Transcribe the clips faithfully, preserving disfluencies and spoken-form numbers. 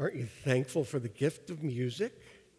Aren't you thankful for the gift of music?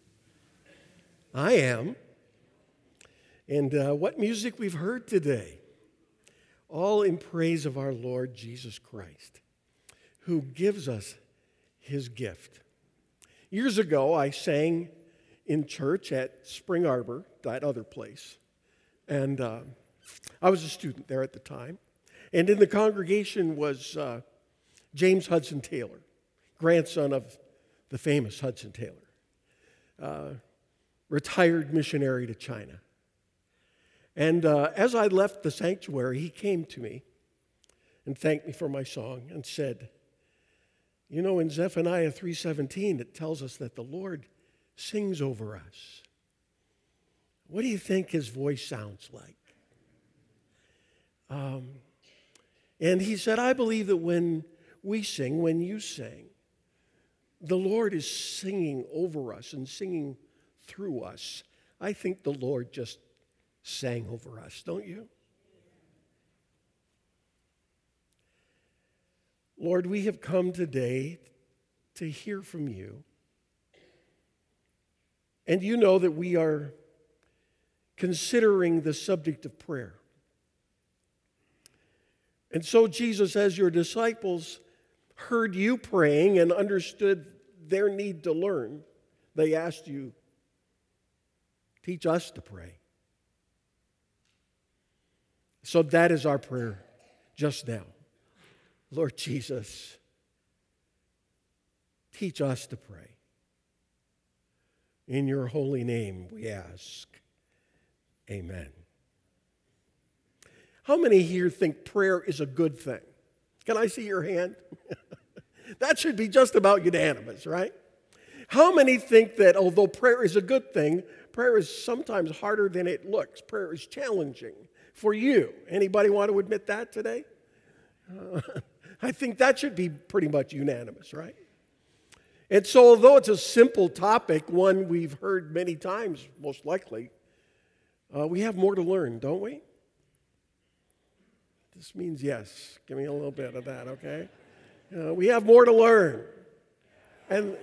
I am. And uh, what music we've heard today, all in praise of our Lord Jesus Christ, who gives us his gift. Years ago, I sang in church at Spring Arbor, that other place. And uh, I was a student there at the time. And in the congregation was uh, James Hudson Taylor, grandson of the famous Hudson Taylor, uh, retired missionary to China. And uh, as I left the sanctuary, he came to me and thanked me for my song and said, you know, in Zephaniah three seventeen, it tells us that the Lord sings over us. What do you think his voice sounds like? Um, and he said, I believe that when we sing, when you sing, the Lord is singing over us and singing through us. I think the Lord just sang over us, don't you? Lord, we have come today to hear from you. And you know that we are considering the subject of prayer. And so, Jesus, as your disciples heard you praying and understood their need to learn, they asked you, teach us to pray. So that is our prayer just now. Lord Jesus, teach us to pray. In your holy name we ask. Amen. How many here think prayer is a good thing? Can I see your hand? That should be just about unanimous, right? How many think that although prayer is a good thing, prayer is sometimes harder than it looks? Prayer is challenging for you. Anybody want to admit that today? Uh, I think that should be pretty much unanimous, right? And so although it's a simple topic, one we've heard many times, most likely, uh, we have more to learn, don't we? This means yes. Give me a little bit of that, okay? Uh, we have more to learn. And,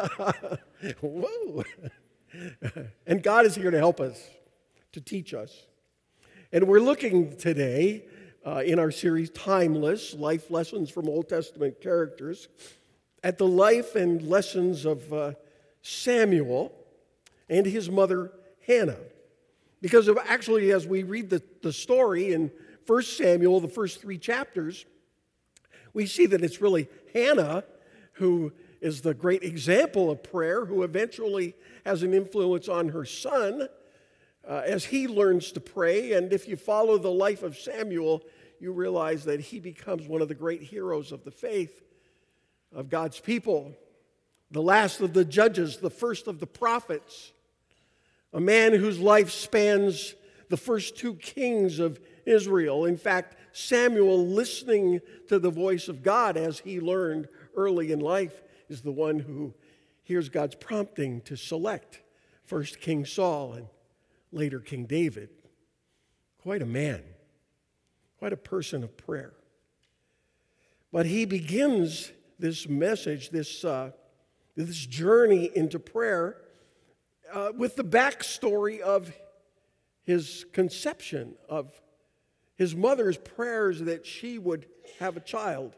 whoa. And God is here to help us, to teach us. And we're looking today uh, in our series, Timeless, Life Lessons from Old Testament Characters, at the life and lessons of uh, Samuel and his mother, Hannah. Because of actually, as we read the, the story in First Samuel, the first three chapters, we see that it's really Hannah who is the great example of prayer, who eventually has an influence on her son uh, as he learns to pray. And if you follow the life of Samuel, you realize that he becomes one of the great heroes of the faith of God's people, the last of the judges, the first of the prophets, a man whose life spans the first two kings of Israel. In fact, Samuel, listening to the voice of God as he learned early in life, is the one who hears God's prompting to select first King Saul and later King David. Quite a man, quite a person of prayer. But he begins this message, this, uh, this journey into prayer uh, with the backstory of his conception, of his mother's prayers that she would have a child.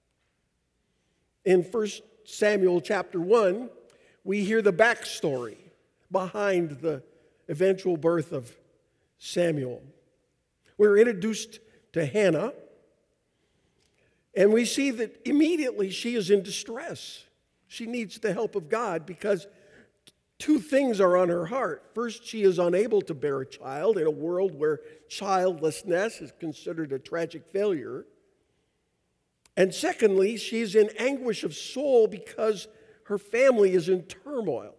In First Samuel chapter one, we hear the backstory behind the eventual birth of Samuel. We're introduced to Hannah, and we see that immediately she is in distress. She needs the help of God because two things are on her heart. First, she is unable to bear a child in a world where childlessness is considered a tragic failure. And secondly, she's in anguish of soul because her family is in turmoil.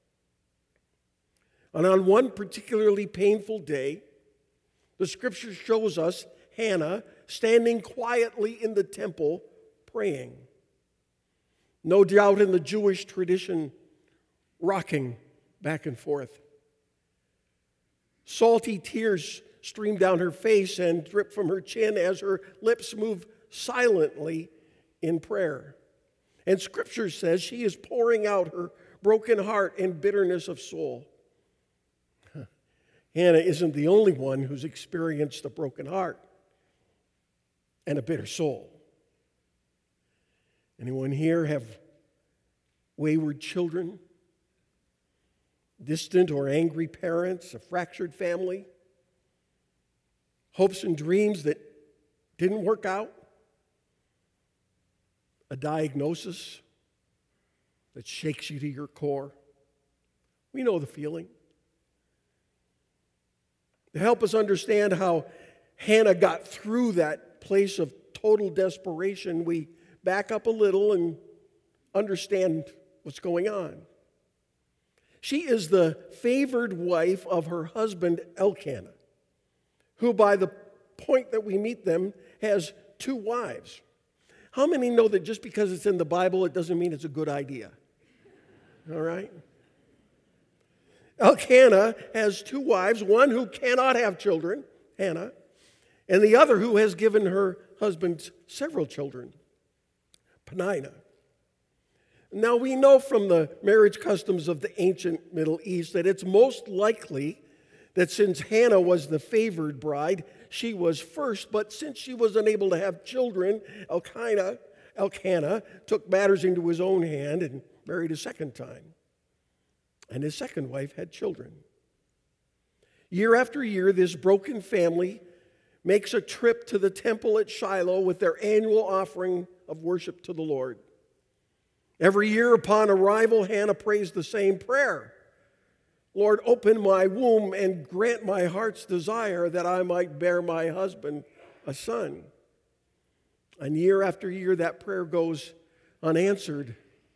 And on one particularly painful day, the scripture shows us Hannah standing quietly in the temple praying. No doubt in the Jewish tradition, rocking back and forth. Salty tears stream down her face and drip from her chin as her lips move silently in prayer. And Scripture says she is pouring out her broken heart and bitterness of soul. Hannah isn't the only one who's experienced a broken heart and a bitter soul. Anyone here have wayward children, distant or angry parents, a fractured family, hopes and dreams that didn't work out, a diagnosis that shakes you to your core? We know the feeling. To help us understand how Hannah got through that place of total desperation, we back up a little and understand what's going on. She is the favored wife of her husband Elkanah, who by the point that we meet them has two wives. How many know that just because it's in the Bible, it doesn't mean it's a good idea? All right? Elkanah has two wives, one who cannot have children, Hannah, and the other who has given her husband several children, Peninnah. Now we know from the marriage customs of the ancient Middle East that it's most likely that since Hannah was the favored bride, she was first, but since she was unable to have children, Elkanah, Elkanah took matters into his own hand and married a second time. And his second wife had children. Year after year, this broken family makes a trip to the temple at Shiloh with their annual offering of worship to the Lord. Every year upon arrival, Hannah prays the same prayer. Lord, open my womb and grant my heart's desire that I might bear my husband a son. And year after year, that prayer goes unanswered.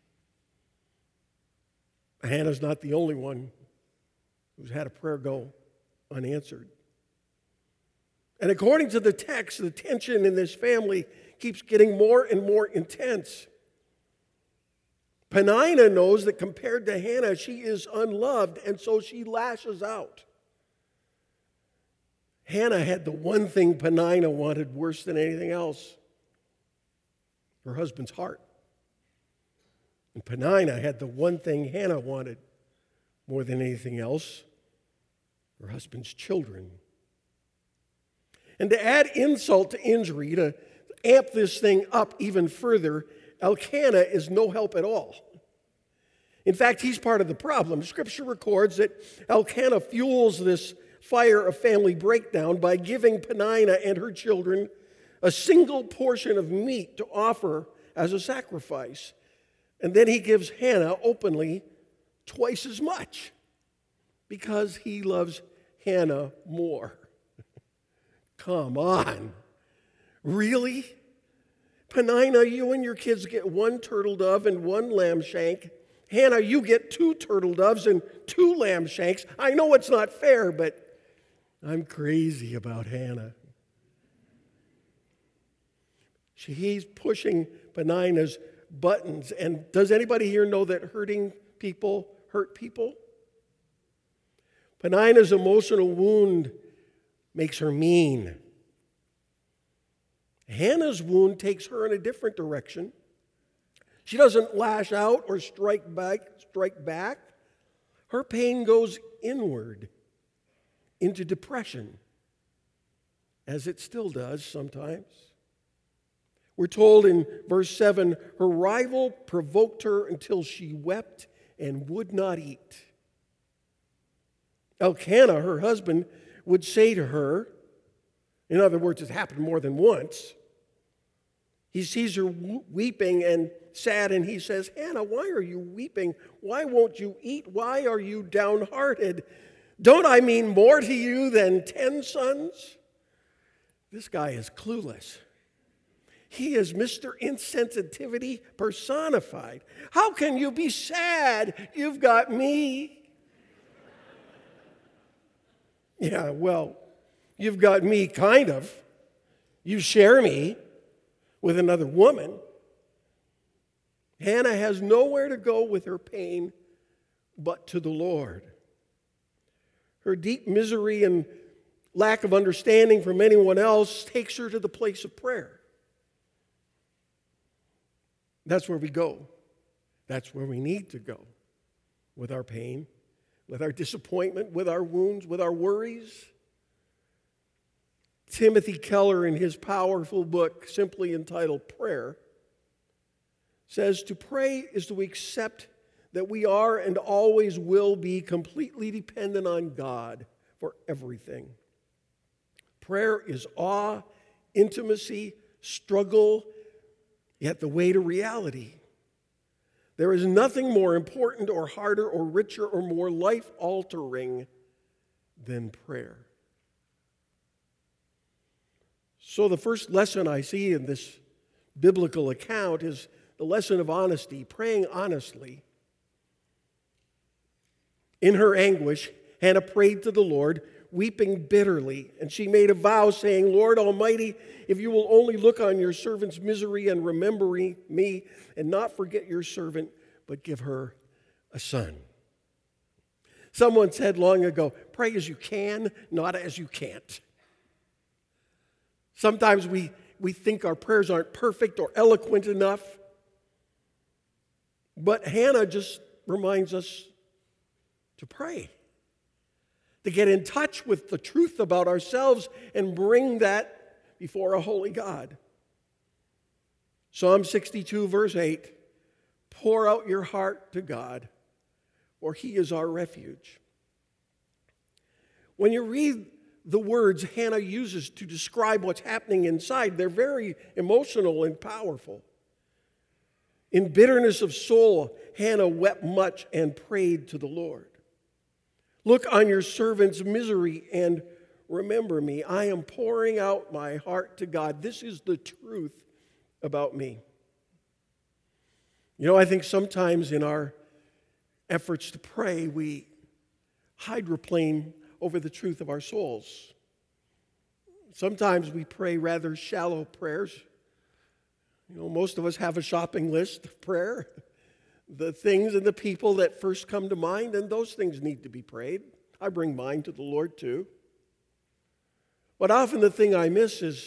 Hannah's not the only one who's had a prayer go unanswered. And according to the text, the tension in this family keeps getting more and more intense. Peninnah knows that compared to Hannah, she is unloved, and so she lashes out. Hannah had the one thing Peninnah wanted worse than anything else: her husband's heart. And Peninnah had the one thing Hannah wanted more than anything else: her husband's children. And to add insult to injury, to amp this thing up even further, Elkanah is no help at all. In fact, he's part of the problem. Scripture records that Elkanah fuels this fire of family breakdown by giving Peninnah and her children a single portion of meat to offer as a sacrifice. And then he gives Hannah openly twice as much because he loves Hannah more. Come on. Really? Peninnah, you and your kids get one turtle dove and one lamb shank. Hannah, you get two turtle doves and two lamb shanks. I know it's not fair, but I'm crazy about Hannah. She, he's pushing Peninnah's buttons. And does anybody here know that hurting people hurt people? Peninnah's emotional wound makes her mean. Hannah's wound takes her in a different direction. She doesn't lash out or strike back, strike back. Her pain goes inward into depression, as it still does sometimes. We're told in verse seven, her rival provoked her until she wept and would not eat. Elkanah, her husband, would say to her, in other words, it happened more than once. He sees her weeping and sad, and he says, Hannah, why are you weeping? Why won't you eat? Why are you downhearted? Don't I mean more to you than ten sons? This guy is clueless. He is Mister Insensitivity personified. How can you be sad? You've got me. Yeah, well, you've got me, kind of. You share me with another woman. Hannah has nowhere to go with her pain but to the Lord. Her deep misery and lack of understanding from anyone else takes her to the place of prayer. That's where we go. That's where we need to go with our pain, with our disappointment, with our wounds, with our worries. Timothy Keller, in his powerful book, simply entitled Prayer, says to pray is to accept that we are and always will be completely dependent on God for everything. Prayer is awe, intimacy, struggle, yet the way to reality. There is nothing more important or harder or richer or more life-altering than prayer. So the first lesson I see in this biblical account is the lesson of honesty, praying honestly. In her anguish, Hannah prayed to the Lord, weeping bitterly, and she made a vow saying, Lord Almighty, if you will only look on your servant's misery and remember me and not forget your servant, but give her a son. Someone said long ago, pray as you can, not as you can't. Sometimes we, we think our prayers aren't perfect or eloquent enough, but Hannah just reminds us to pray, to get in touch with the truth about ourselves and bring that before a holy God. Psalm sixty-two, verse eight, pour out your heart to God, for He is our refuge. When you read the words Hannah uses to describe what's happening inside, they're very emotional and powerful. In bitterness of soul, Hannah wept much and prayed to the Lord. Look on your servant's misery and remember me. I am pouring out my heart to God. This is the truth about me. You know, I think sometimes in our efforts to pray, we hydroplane over the truth of our souls. Sometimes we pray rather shallow prayers. You know, most of us have a shopping list of prayer. The things and the people that first come to mind, and those things need to be prayed. I bring mine to the Lord too. But often the thing I miss is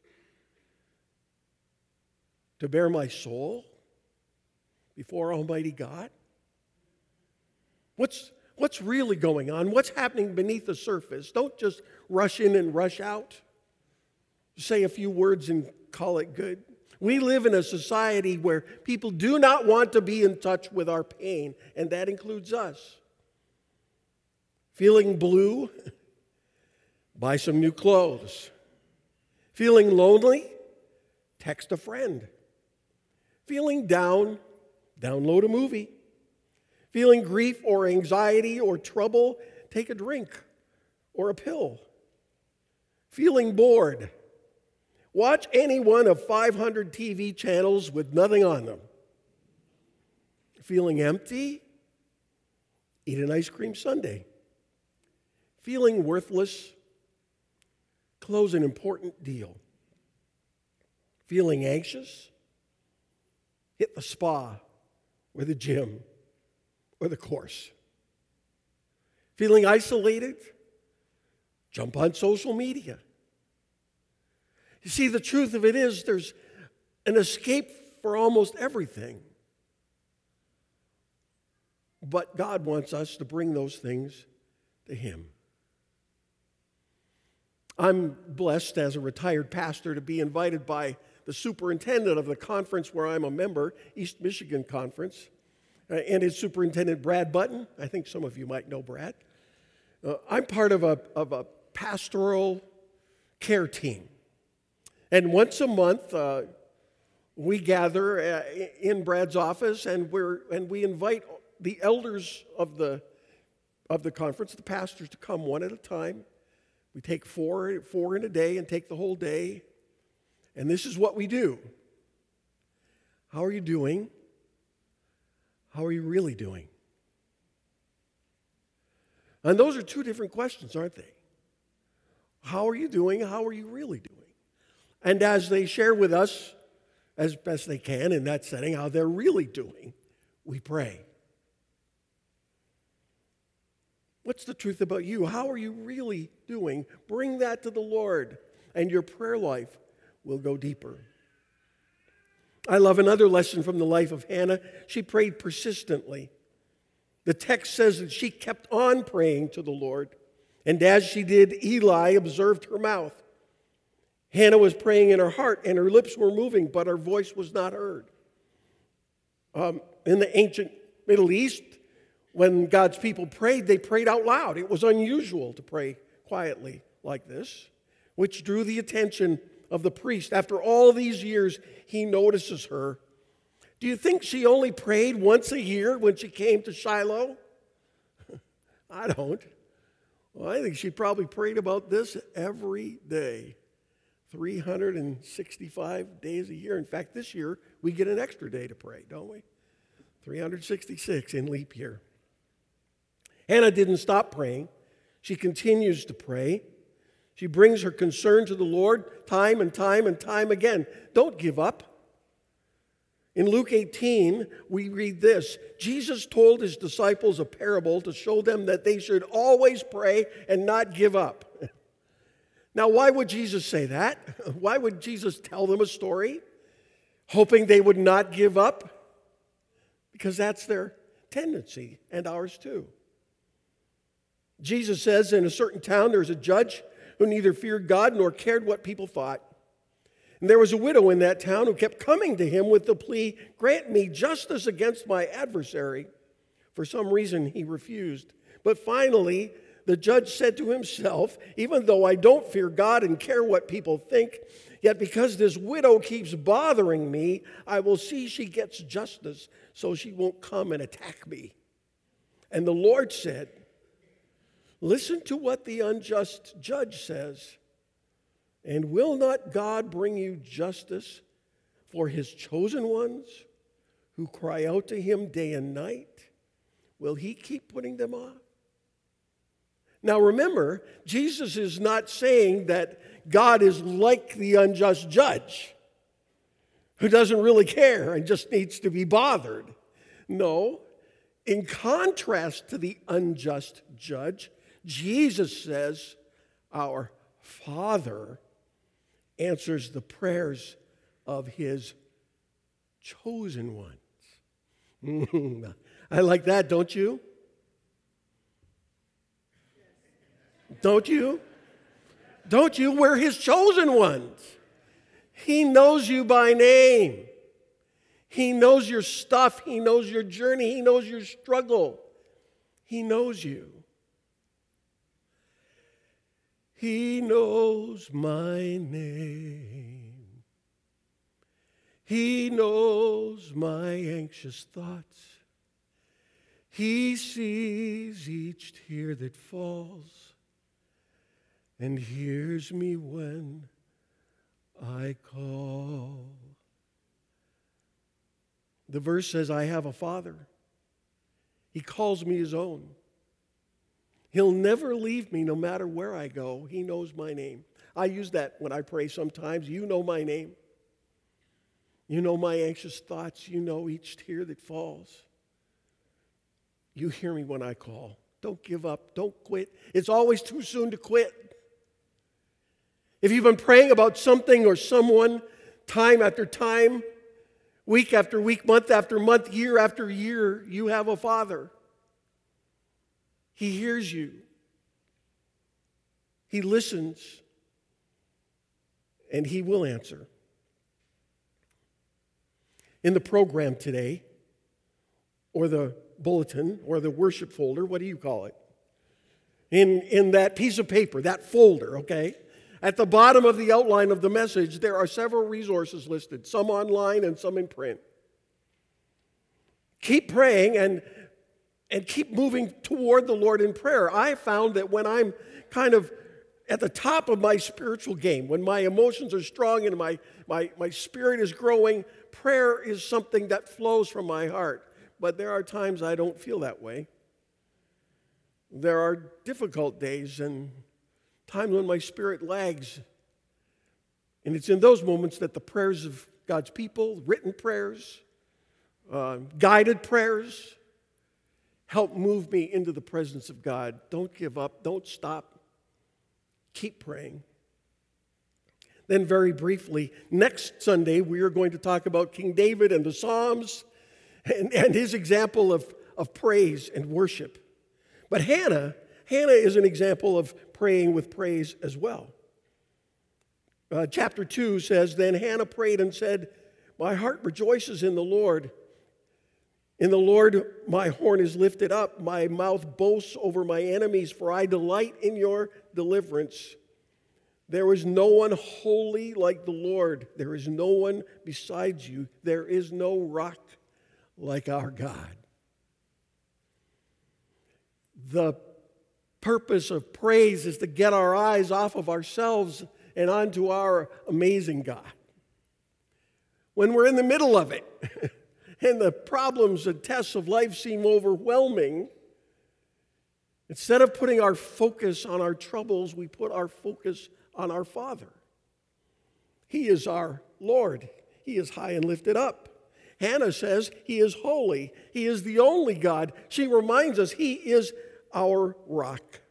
to bear my soul before Almighty God. What's, what's really going on? What's happening beneath the surface? Don't just rush in and rush out. Say a few words and call it good. We live in a society where people do not want to be in touch with our pain, and that includes us. Feeling blue? Buy some new clothes. Feeling lonely? Text a friend. Feeling down? Download a movie. Feeling grief or anxiety or trouble? Take a drink or a pill. Feeling bored? Watch any one of five hundred T V channels with nothing on them. Feeling empty? Eat an ice cream sundae. Feeling worthless? Close an important deal. Feeling anxious? Hit the spa or the gym or the course. Feeling isolated? Jump on social media. You see, the truth of it is there's an escape for almost everything. But God wants us to bring those things to Him. I'm blessed as a retired pastor to be invited by the superintendent of the conference where I'm a member, East Michigan Conference, uh, and his superintendent, Brad Button. I think some of you might know Brad. Uh, I'm part of a, of a pastoral care team. And once a month, uh, we gather uh, in Brad's office, and we're and we invite the elders of the of the conference, the pastors, to come one at a time. We take four four in a day and take the whole day. And this is what we do. How are you doing? How are you really doing? And those are two different questions, aren't they? How are you doing? How are you really doing? And as they share with us, as best they can in that setting, how they're really doing, we pray. What's the truth about you? How are you really doing? Bring that to the Lord, and your prayer life will go deeper. I love another lesson from the life of Hannah. She prayed persistently. The text says that she kept on praying to the Lord. And as she did, Eli observed her mouth. Hannah was praying in her heart, and her lips were moving, but her voice was not heard. Um, in the ancient Middle East, when God's people prayed, they prayed out loud. It was unusual to pray quietly like this, which drew the attention of the priest. After all these years, he notices her. Do you think she only prayed once a year when she came to Shiloh? I don't. Well, I think she probably prayed about this every day, three hundred sixty-five days a year. In fact, this year, we get an extra day to pray, don't we? three hundred sixty-six in leap year. Hannah didn't stop praying. She continues to pray. She brings her concern to the Lord time and time and time again. Don't give up. In Luke eighteen, we read this. Jesus told his disciples a parable to show them that they should always pray and not give up. Now, why would Jesus say that? Why would Jesus tell them a story? Hoping they would not give up? Because that's their tendency, and ours too. Jesus says in a certain town there's a judge who neither feared God nor cared what people thought. And there was a widow in that town who kept coming to him with the plea, "Grant me justice against my adversary." For some reason, he refused. But finally, the judge said to himself, "Even though I don't fear God and care what people think, yet because this widow keeps bothering me, I will see she gets justice so she won't come and attack me." And the Lord said, "Listen to what the unjust judge says. And will not God bring you justice for his chosen ones who cry out to him day and night? Will he keep putting them off?" Now remember, Jesus is not saying that God is like the unjust judge who doesn't really care and just needs to be bothered. No, in contrast to the unjust judge, Jesus says, our Father answers the prayers of his chosen ones. I like that, don't you? Don't you? Don't you? We're his chosen ones. He knows you by name. He knows your stuff. He knows your journey. He knows your struggle. He knows you. He knows my name. He knows my anxious thoughts. He sees each tear that falls and hears me when I call. The verse says, I have a Father. He calls me his own. He'll never leave me no matter where I go. He knows my name. I use that when I pray sometimes. You know my name. You know my anxious thoughts. You know each tear that falls. You hear me when I call. Don't give up. Don't quit. It's always too soon to quit. If you've been praying about something or someone time after time, week after week, month after month, year after year, you have a Father. He hears you. He listens. And he will answer. In the program today, or the bulletin, or the worship folder, what do you call it? In, in that piece of paper, that folder, okay? At the bottom of the outline of the message, there are several resources listed, some online and some in print. Keep praying and, and keep moving toward the Lord in prayer. I found that when I'm kind of at the top of my spiritual game, when my emotions are strong and my, my, my spirit is growing, prayer is something that flows from my heart. But there are times I don't feel that way. There are difficult days and times when my spirit lags. And it's in those moments that the prayers of God's people, written prayers, uh, guided prayers, help move me into the presence of God. Don't give up. Don't stop. Keep praying. Then very briefly, next Sunday we are going to talk about King David and the Psalms and, and his example of, of praise and worship. But Hannah, Hannah is an example of praying with praise as well. Uh, chapter two says, "Then Hannah prayed and said, 'My heart rejoices in the Lord. In the Lord my horn is lifted up. My mouth boasts over my enemies, for I delight in your deliverance. There is no one holy like the Lord. There is no one besides you. There is no rock like our God.'" The purpose of praise is to get our eyes off of ourselves and onto our amazing God. When we're in the middle of it and the problems and tests of life seem overwhelming, instead of putting our focus on our troubles, we put our focus on our Father. He is our Lord. He is high and lifted up. Hannah says he is holy. He is the only God. She reminds us he is our rock.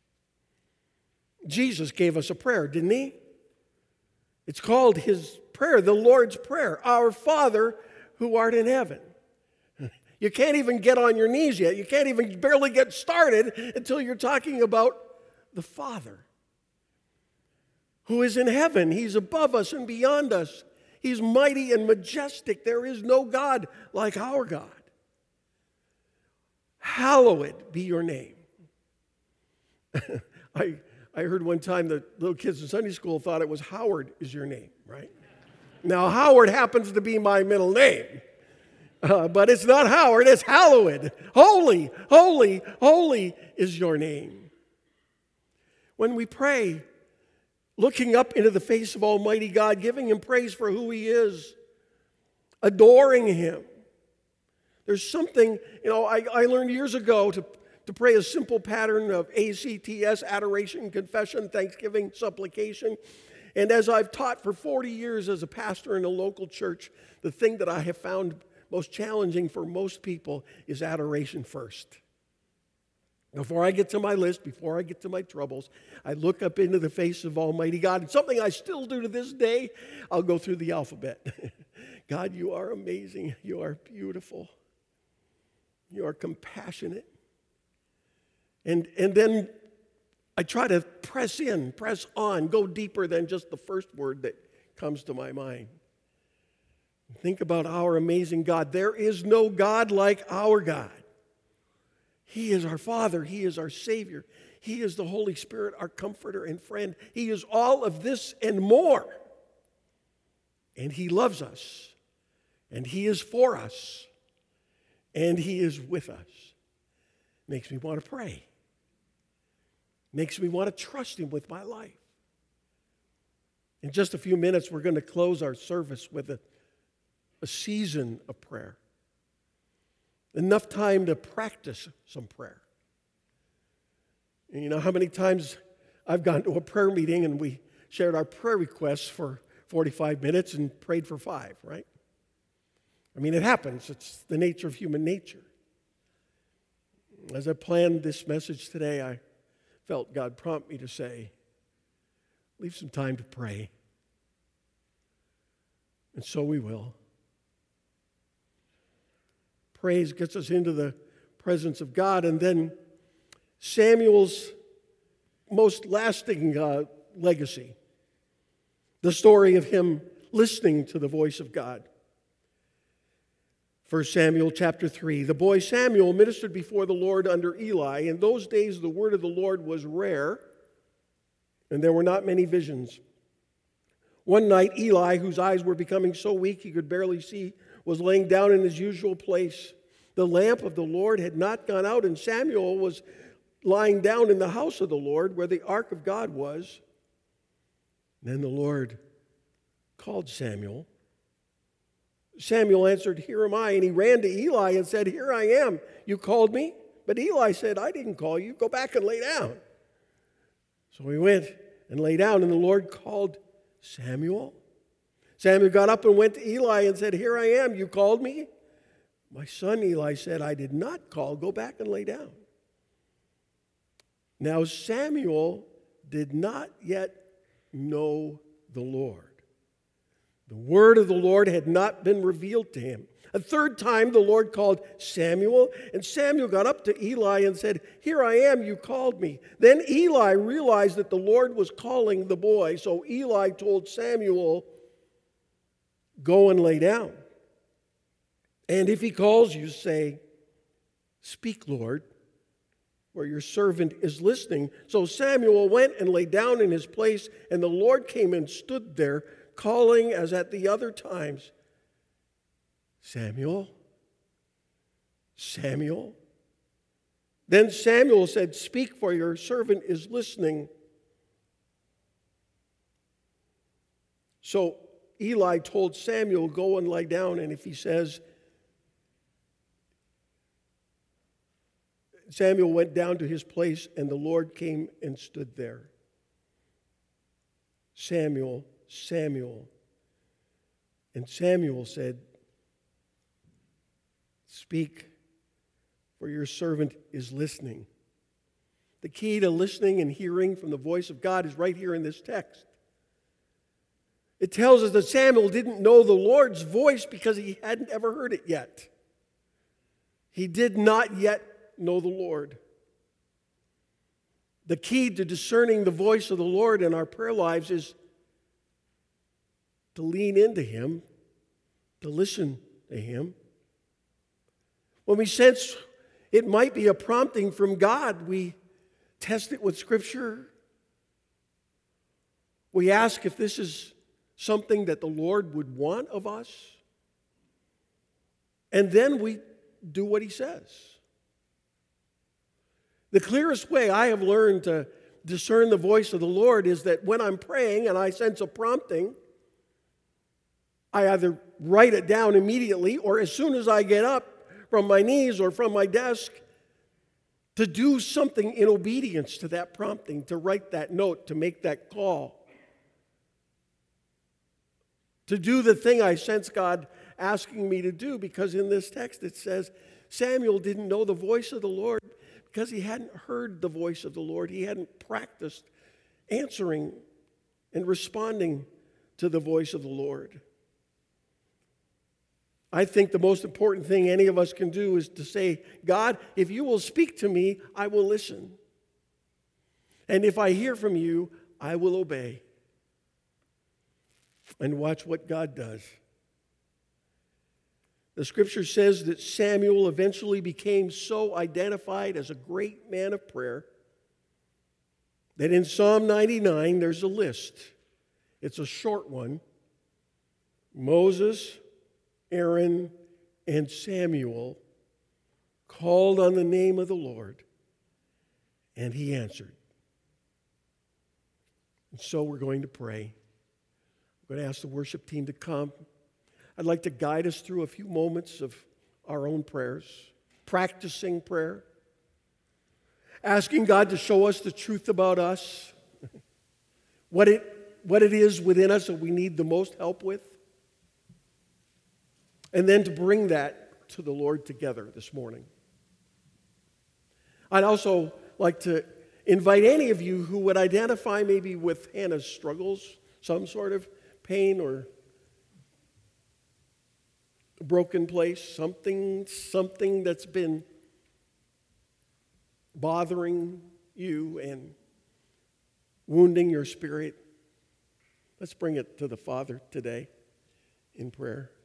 Jesus gave us a prayer, didn't he? It's called his prayer, the Lord's Prayer. Our Father who art in heaven. You can't even get on your knees yet. You can't even barely get started until you're talking about the Father who is in heaven. He's above us and beyond us. He's mighty and majestic. There is no God like our God. Hallowed be your name. I, I heard one time that little kids in Sunday school thought it was Howard is your name, right? Now, Howard happens to be my middle name. Uh, but it's not Howard, it's hallowed. Holy, holy, holy is your name. When we pray, looking up into the face of Almighty God, giving him praise for who he is, adoring him. There's something, you know, I, I learned years ago to, to pray a simple pattern of A C T S, adoration, confession, thanksgiving, supplication. And as I've taught for forty years as a pastor in a local church, the thing that I have found most challenging for most people is adoration first. Before I get to my list, before I get to my troubles, I look up into the face of Almighty God. And something I still do to this day, I'll go through the alphabet. God, you are amazing. You are beautiful. You are compassionate. And, and then I try to press in, press on, go deeper than just the first word that comes to my mind. Think about our amazing God. There is no God like our God. He is our Father. He is our Savior. He is the Holy Spirit, our comforter and friend. He is all of this and more. And he loves us. And he is for us. And he is with us. Makes me want to pray. Makes me want to trust him with my life. In just a few minutes, we're going to close our service with a A season of prayer. Enough time to practice some prayer. And you know how many times I've gone to a prayer meeting and we shared our prayer requests for forty-five minutes and prayed for five, right? I mean, it happens. It's the nature of human nature. As I planned this message today, I felt God prompt me to say, leave some time to pray. And so we will. Praise gets us into the presence of God. And then Samuel's most lasting uh, legacy, the story of him listening to the voice of God. First Samuel chapter three, the boy Samuel ministered before the Lord under Eli. In those days, the word of the Lord was rare, and there were not many visions. One night, Eli, whose eyes were becoming so weak he could barely see, was laying down in his usual place. The lamp of the Lord had not gone out, and Samuel was lying down in the house of the Lord where the ark of God was. Then the Lord called Samuel. Samuel answered, "Here am I." And he ran to Eli and said, "Here I am. You called me?" But Eli said, "I didn't call you. Go back and lay down." So he went and lay down, and the Lord called Samuel. Samuel got up and went to Eli and said, "Here I am. You called me?" "My son," Eli said, "I did not call. Go back and lay down." Now Samuel did not yet know the Lord. The word of the Lord had not been revealed to him. A third time the Lord called Samuel, and Samuel got up to Eli and said, "Here I am, you called me." Then Eli realized that the Lord was calling the boy, so Eli told Samuel, "Go and lay down. And if he calls you, say, 'Speak, Lord, for your servant is listening.'" So Samuel went and lay down in his place, and the Lord came and stood there, calling as at the other times, "Samuel, Samuel." Then Samuel said, "Speak, for your servant is listening." So Eli told Samuel, "Go and lie down, and if he says," Samuel went down to his place, and the Lord came and stood there. "Samuel, Samuel." And Samuel said, "Speak, for your servant is listening." The key to listening and hearing from the voice of God is right here in this text. It tells us that Samuel didn't know the Lord's voice because he hadn't ever heard it yet. He did not yet know the Lord. The key to discerning the voice of the Lord in our prayer lives is to lean into Him, to listen to Him. When we sense it might be a prompting from God, we test it with Scripture. We ask if this is something that the Lord would want of us. And then we do what He says. The clearest way I have learned to discern the voice of the Lord is that when I'm praying and I sense a prompting, I either write it down immediately or as soon as I get up from my knees or from my desk to do something in obedience to that prompting, to write that note, to make that call, to do the thing I sense God asking me to do, because in this text it says Samuel didn't know the voice of the Lord because he hadn't heard the voice of the Lord. He hadn't practiced answering and responding to the voice of the Lord. I think the most important thing any of us can do is to say, "God, if you will speak to me, I will listen. And if I hear from you, I will obey." And watch what God does. The Scripture says that Samuel eventually became so identified as a great man of prayer that in Psalm ninety-nine there's a list. It's a short one. Moses, Aaron, and Samuel called on the name of the Lord, and He answered. And so we're going to pray. I'm going to ask the worship team to come. I'd like to guide us through a few moments of our own prayers, practicing prayer, asking God to show us the truth about us, what it, what it is within us that we need the most help with, and then to bring that to the Lord together this morning. I'd also like to invite any of you who would identify maybe with Hannah's struggles, some sort of pain or broken place, something, something that's been bothering you and wounding your spirit. Let's bring it to the Father today in prayer.